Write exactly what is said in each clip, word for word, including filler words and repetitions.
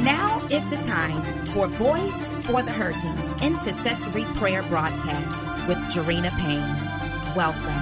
Now is the time for Voice for the Hurting Intercessory Prayer Broadcast with Jarena Payne. Welcome.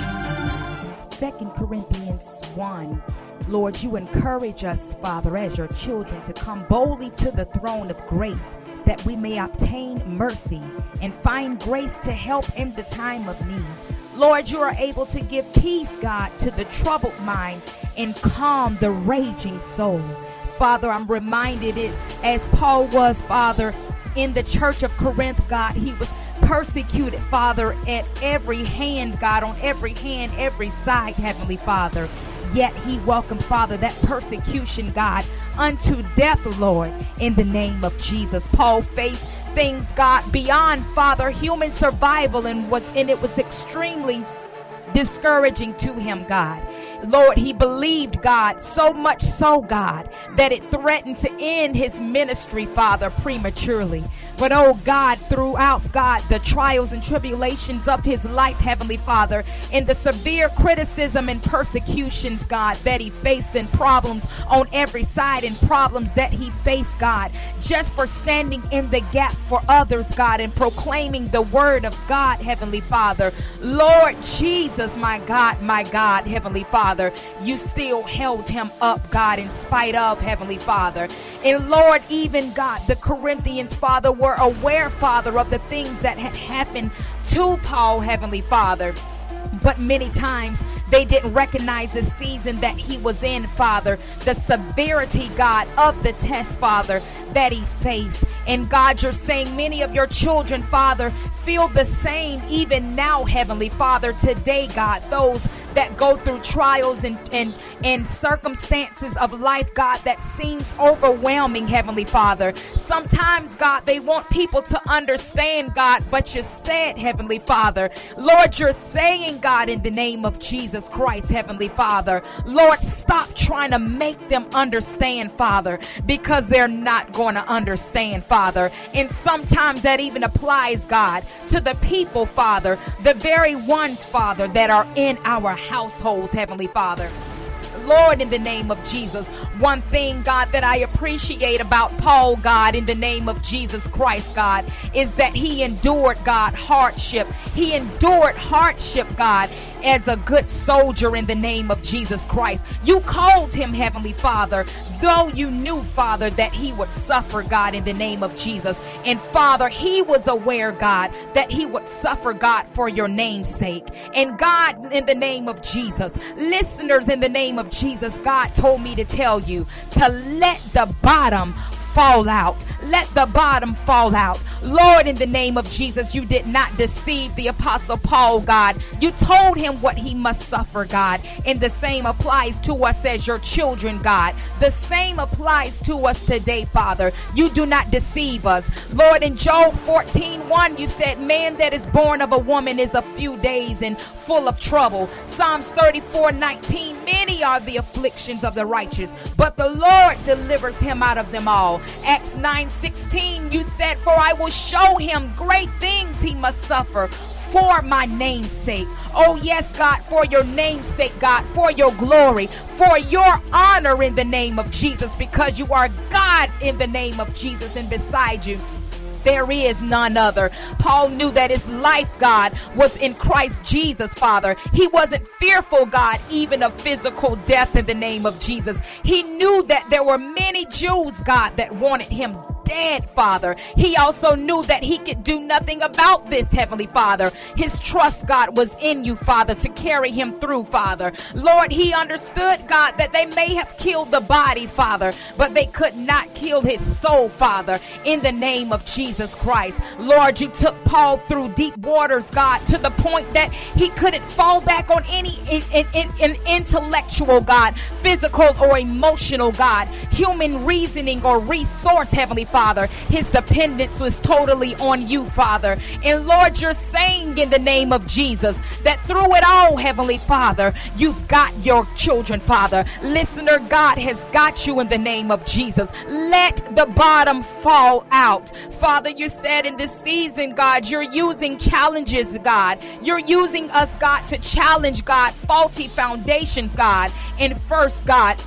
Second Corinthians one. Lord, you encourage us, Father, as your children, to come boldly to the throne of grace, that we may obtain mercy and find grace to help in the time of need. Lord, you are able to give peace, God, to the troubled mind and calm the raging soul. Father, I'm reminded it as Paul was, Father, in the church of Corinth, God. He was persecuted, Father, at every hand, God, on every hand, every side, Heavenly Father. Yet he welcomed, Father, that persecution, God, unto death, Lord, in the name of Jesus. Paul faced things, God, beyond, Father, human survival, and was and it was extremely discouraging to him, God. Lord, he believed, God, so much so, God, that it threatened to end his ministry, Father, prematurely. But, oh, God, throughout, God, the trials and tribulations of his life, Heavenly Father, and the severe criticism and persecutions, God, that he faced, and problems on every side, and problems that he faced, God, just for standing in the gap for others, God, and proclaiming the word of God, Heavenly Father. Lord Jesus, my God, my God, Heavenly Father, you still held him up, God, in spite of, Heavenly Father. And Lord, even God, the Corinthians, Father, were aware, Father, of the things that had happened to Paul, Heavenly Father. But many times they didn't recognize the season that he was in, Father, the severity, God, of the test, Father, that he faced. And God, you're saying many of your children, Father, feel the same even now, Heavenly Father, today, God, those that go through trials and, and, and circumstances of life, God, that seems overwhelming, Heavenly Father. Sometimes, God, they want people to understand, God, but you said, Heavenly Father, Lord, you're saying, God, in the name of Jesus Christ, Heavenly Father, Lord, stop trying to make them understand, Father, because they're not going to understand, Father. And sometimes that even applies, God, to the people, Father, the very ones, Father, that are in our households, Heavenly Father. Lord, in the name of Jesus, one thing, God, that I appreciate about Paul, God, in the name of Jesus Christ, God, is that he endured, God, hardship. He endured hardship, God, as a good soldier in the name of Jesus Christ. You called him, Heavenly Father, though you knew, Father, that he would suffer, God, in the name of Jesus. And Father, he was aware, God, that he would suffer, God, for your name's sake. And God, in the name of Jesus, listeners, in the name of Jesus, God told me to tell you to let the bottom fall out. Let the bottom fall out. Lord, in the name of Jesus, you did not deceive the Apostle Paul, God. You told him what he must suffer, God. And the same applies to us as your children, God. The same applies to us today, Father. You do not deceive us. Lord, in Job fourteen one, you said, man that is born of a woman is a few days and full of trouble. Psalms thirty-four nineteen, many are the afflictions of the righteous, but the Lord delivers him out of them all. Acts nine sixteen, you said, for I will show him great things he must suffer for my name's sake. Oh yes, God, for your name's sake, God, for your glory, for your honor, in the name of Jesus, because you are God, in the name of Jesus, and beside you there is none other. Paul knew that his life, God, was in Christ Jesus, Father. He wasn't fearful, God, even of physical death, in the name of Jesus. He knew that there were many Jews, God, that wanted him dead, Father. He also knew that he could do nothing about this, Heavenly Father. His trust, God, was in you, Father, to carry him through, Father. Lord, he understood, God, that they may have killed the body, Father, but they could not kill his soul, Father, in the name of Jesus Christ. Lord, you took Paul through deep waters, God, to the point that he couldn't fall back on any in, in, in, in intellectual, God, physical or emotional, God, human reasoning or resource, Heavenly Father. Father. His dependence was totally on you, Father. And Lord, you're saying in the name of Jesus that through it all, Heavenly Father, you've got your children, Father. Listener, God has got you in the name of Jesus. Let the bottom fall out. Father, you said in this season, God, you're using challenges, God. You're using us, God, to challenge, God, faulty foundations, God. And first, God,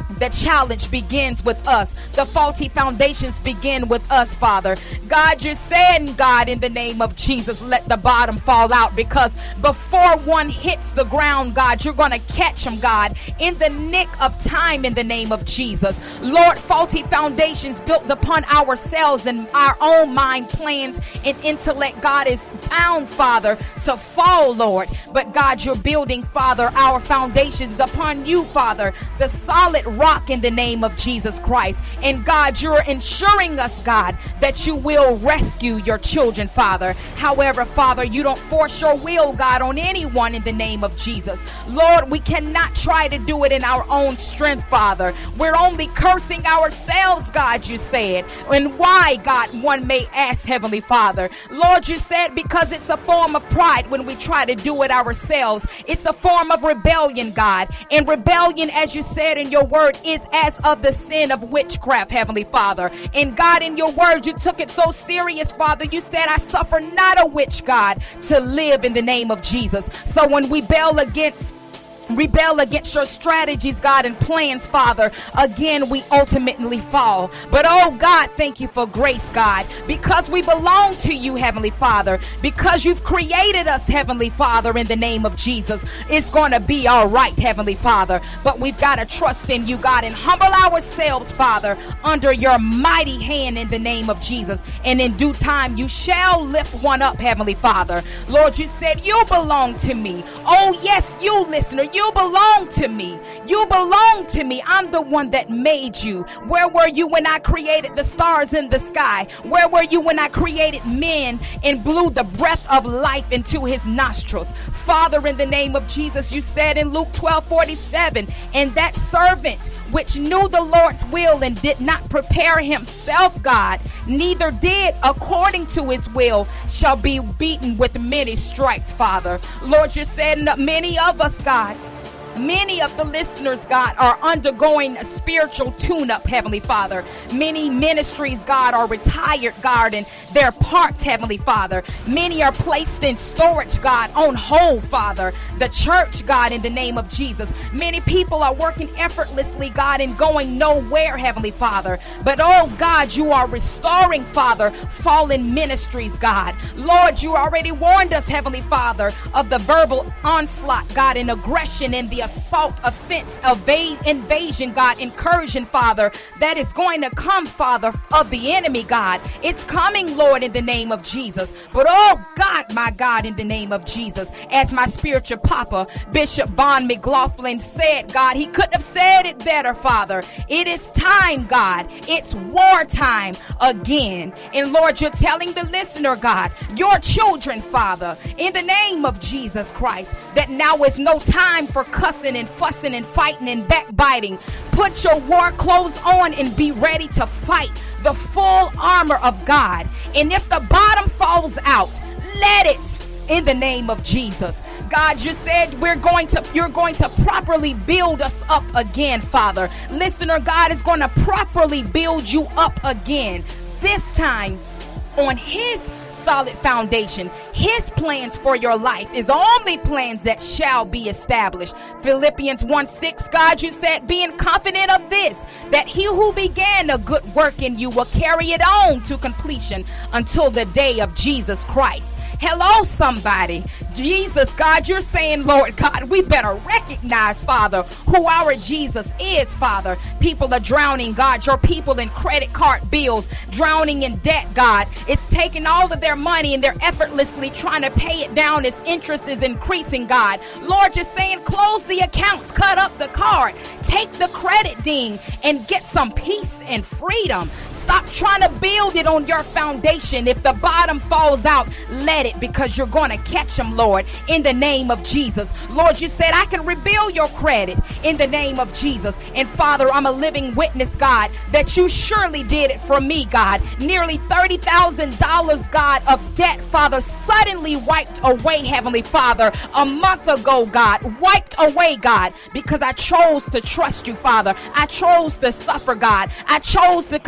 The challenge begins with us. The faulty foundations begin with us, Father. God, you're saying, God, in the name of Jesus, let the bottom fall out, because before one hits the ground, God, you're going to catch them, God, in the nick of time, in the name of Jesus. Lord, faulty foundations built upon ourselves and our own mind, plans, and intellect, God, is bound, Father, to fall, Lord. But God, you're building, Father, our foundations upon you, Father, the solid rock in the name of Jesus Christ. And God, you're ensuring us, God, that you will rescue your children, Father. However, Father, you don't force your will, God, on anyone in the name of Jesus. Lord, we cannot try to do it in our own strength, Father. We're only cursing ourselves, God, you said. And why, God, one may ask, Heavenly Father. Lord, you said because it's a form of pride when we try to do it ourselves. It's a form of rebellion, God. And rebellion, as you said in your word, is as of the sin of witchcraft, Heavenly Father. And God, in your word, you took it so serious, Father. You said, I suffer not a witch, God, to live in the name of Jesus. So when we rebel against Rebel against your strategies, God, and plans, Father, again, we ultimately fall. But, oh, God, thank you for grace, God, because we belong to you, Heavenly Father, because you've created us, Heavenly Father, in the name of Jesus. It's going to be all right, Heavenly Father, but we've got to trust in you, God, and humble ourselves, Father, under your mighty hand in the name of Jesus. And in due time, you shall lift one up, Heavenly Father. Lord, you said you belong to me. Oh, yes, you, listener, you You belong to me. You belong to me. I'm the one that made you. Where were you when I created the stars in the sky? Where were you when I created men and blew the breath of life into his nostrils? Father, in the name of Jesus, you said in Luke twelve forty-seven, and that servant which knew the Lord's will and did not prepare himself, God, neither did according to his will, shall be beaten with many stripes, Father. Lord, you said many of us, God, many of the listeners, God, are undergoing a spiritual tune-up, Heavenly Father. Many ministries, God, are retired, God, and they're parked, Heavenly Father. Many are placed in storage, God, on hold, Father. The church, God, in the name of Jesus. Many people are working effortlessly, God, and going nowhere, Heavenly Father. But, oh, God, you are restoring, Father, fallen ministries, God. Lord, you already warned us, Heavenly Father, of the verbal onslaught, God, and aggression and the assault, offense, evade, invasion, God, incursion, Father, that is going to come, Father, of the enemy, God. It's coming, Lord, in the name of Jesus. But, oh, God, my God, in the name of Jesus, as my spiritual papa, Bishop Von McLaughlin, said, God, he couldn't have said it better, Father. It is time, God. It's wartime again. And, Lord, you're telling the listener, God, your children, Father, in the name of Jesus Christ, that now is no time for cussing and fussing and fighting and backbiting. Put your war clothes on and be ready to fight the full armor of God. And if the bottom falls out, let it in the name of Jesus. God, you said we're going to, you're going to properly build us up again, Father. Listener, God is going to properly build you up again. This time on his solid foundation. His plans for your life is the only plans that shall be established. Philippians one six, God, you said, being confident of this, that he who began a good work in you will carry it on to completion until the day of Jesus Christ. Hello, somebody. Jesus, God, you're saying, Lord God, we better recognize, Father, who our Jesus is, Father. People are drowning, God. Your people in credit card bills, drowning in debt, God. It's taking all of their money and they're effortlessly trying to pay it down as interest is increasing, God. Lord, you're saying close the accounts, cut up the card, take the credit ding and get some peace and freedom. Stop trying to build it on your foundation. If the bottom falls out, let it, because you're going to catch them, Lord, in the name of Jesus. Lord, you said I can rebuild your credit in the name of Jesus. And Father, I'm a living witness, God, that you surely did it for me, God. Nearly thirty thousand dollars, God, of debt, Father, suddenly wiped away, Heavenly Father, a month ago, God, wiped away, God, because I chose to trust you, Father. I chose to suffer, God. I chose to continue to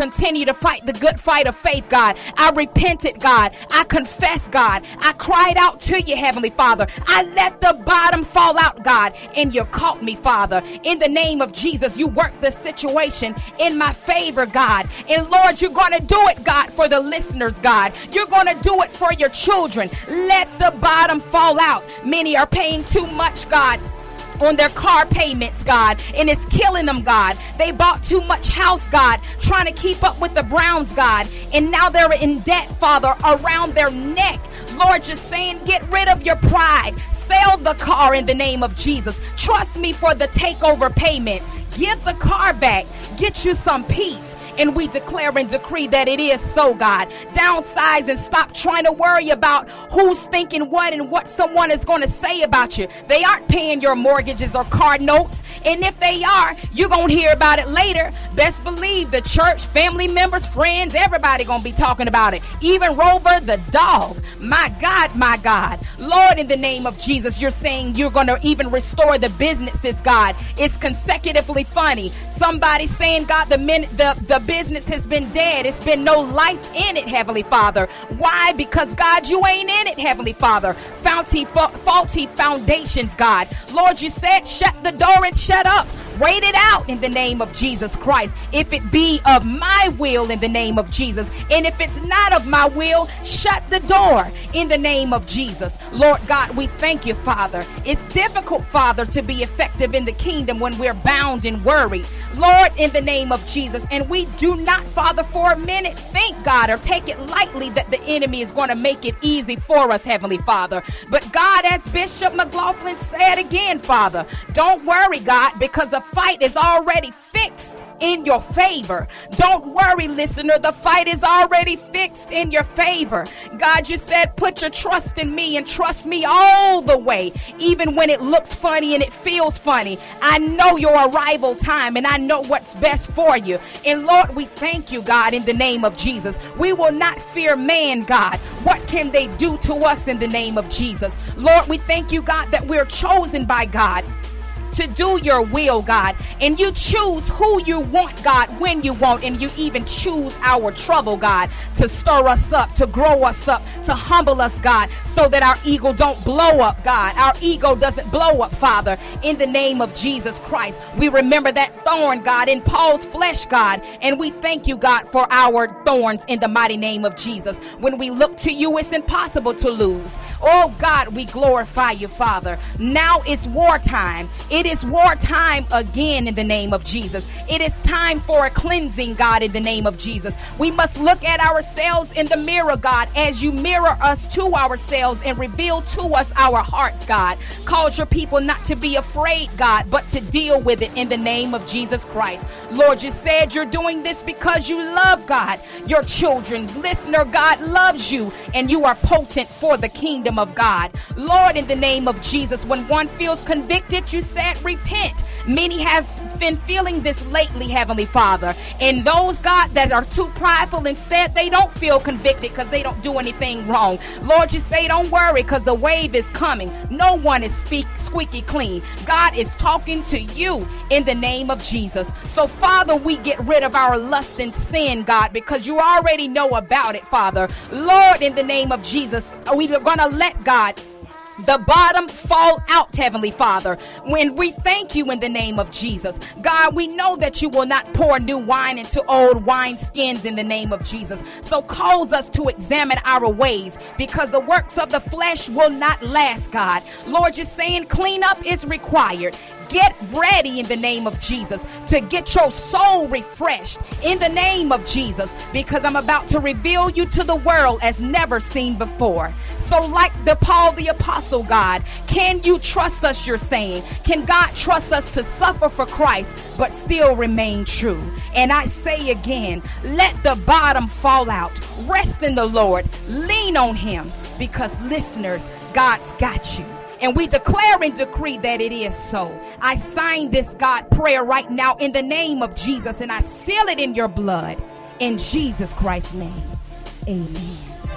to fight the good fight of faith, God. I repented, God. I confessed, God. I cried out to you, Heavenly Father. I let the bottom fall out, God, and you caught me, Father. In the name of Jesus, you worked the situation in my favor, God. And Lord, you're going to do it, God, for the listeners, God. You're going to do it for your children. Let the bottom fall out. Many are paying too much, God, on their car payments, God, and it's killing them, God. They bought too much house, God, trying to keep up with the Browns, God, and now they're in debt, Father, around their neck. Lord, you're saying, get rid of your pride. Sell the car in the name of Jesus. Trust me for the takeover payments. Give the car back. Get you some peace. And we declare and decree that it is so, God. Downsize and stop trying to worry about who's thinking what and what someone is going to say about you. They aren't paying your mortgages or car notes. And if they are, you're going to hear about it later. Best believe the church, family members, friends, everybody going to be talking about it. Even Rover the dog. My God, my God. Lord, in the name of Jesus, you're saying you're going to even restore the businesses, God. It's consecutively funny. Somebody saying, God, the minute the, the business has been dead. It's been no life in it, Heavenly Father. Why? Because, God, you ain't in it, Heavenly Father. Faulty, fa- faulty foundations, God. Lord, you said shut the door and shut up. Wait it out in the name of Jesus Christ. If it be of my will in the name of Jesus. And if it's not of my will, shut the door in the name of Jesus. Lord God, we thank you, Father. It's difficult, Father, to be effective in the kingdom when we're bound and worried. Lord, in the name of Jesus. And we do not, Father, for a minute think, God, or take it lightly that the enemy is going to make it easy for us, Heavenly Father. But God, as Bishop McLaughlin said again, Father, don't worry, God, because the fight is already fixed in your favor. Don't worry, listener. The fight is already fixed in your favor. God, you said, put your trust in me and trust me all the way, even when it looks funny and it feels funny. I know your arrival time and I know what's best for you. And Lord, we thank you, God, in the name of Jesus. We will not fear man, God. What can they do to us in the name of Jesus? Lord, we thank you, God, that we're chosen by God to do your will, God. And you choose who you want, God, when you want. And you even choose our trouble, God, to stir us up, to grow us up, to humble us, God, so that our ego don't blow up, God. Our ego doesn't blow up, Father, in the name of Jesus Christ. We remember that thorn, God, in Paul's flesh, God. And we thank you, God, for our thorns in the mighty name of Jesus. When we look to you, it's impossible to lose. Oh, God, we glorify you, Father. Now it's wartime. It is wartime again in the name of Jesus. It is time for a cleansing, God, in the name of Jesus. We must look at ourselves in the mirror, God, as you mirror us to ourselves and reveal to us our hearts, God. Cause your people not to be afraid, God, but to deal with it in the name of Jesus Christ. Lord, you said you're doing this because you love, God, your children. Listener, God loves you, and you are potent for the kingdom of God. Lord, in the name of Jesus, when one feels convicted, you said repent. Many have been feeling this lately, Heavenly Father. And those, God, that are too prideful and said they don't feel convicted because they don't do anything wrong. Lord, you say don't worry because the wave is coming. No one is speak, squeaky clean. God is talking to you in the name of Jesus. So, Father, we get rid of our lust and sin, God, because you already know about it, Father. Lord, in the name of Jesus, we are going to let God the bottom fall out, Heavenly Father, when we thank you in the name of Jesus. God, we know that you will not pour new wine into old wine skins in the name of Jesus. So cause us to examine our ways, because the works of the flesh will not last, God. Lord, you're saying cleanup is required. Get ready in the name of Jesus to get your soul refreshed in the name of Jesus, because I'm about to reveal you to the world as never seen before. So like the Paul the Apostle, God, can you trust us, you're saying? Can God trust us to suffer for Christ but still remain true? And I say again, let the bottom fall out. Rest in the Lord. Lean on him, because listeners, God's got you. And we declare and decree that it is so. I sign this, God, prayer right now in the name of Jesus, and I seal it in your blood. In Jesus Christ's name, amen.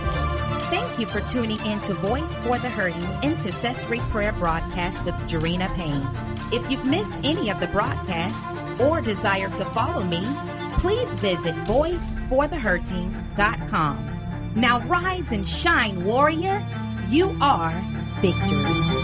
Thank you for tuning in to Voice for the Hurting Intercessory Prayer Broadcast with Jarena Payne. If you've missed any of the broadcasts or desire to follow me, please visit voice for the hurting dot com. Now rise and shine, warrior. You are victory.